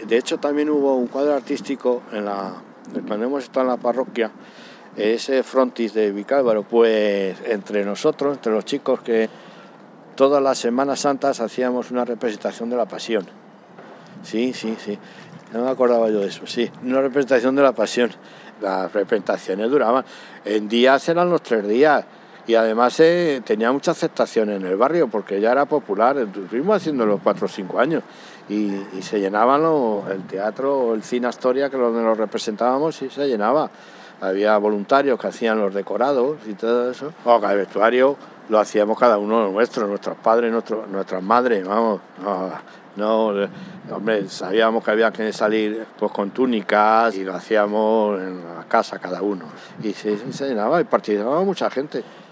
De hecho, también hubo un cuadro artístico cuando hemos estado en la parroquia, ese frontis de Vicálvaro, pues entre nosotros, entre los chicos, que todas las Semanas Santas hacíamos una representación de la Pasión. Sí, no me acordaba yo de eso, sí, una representación de la Pasión. Las representaciones duraban, en días eran los 3 días, y además tenía mucha aceptación en el barrio, porque ya era popular. Estuvimos haciendo los 4 o 5 años, y se llenaban el teatro o el cine Astoria, que donde lo representábamos, y se llenaba. Había voluntarios que hacían los decorados y todo eso. El vestuario lo hacíamos cada uno de nuestros padres, nuestras madres, vamos. Hombre, sabíamos que había que salir pues con túnicas, y lo hacíamos en la casa cada uno. Y se llenaba, y participaba mucha gente.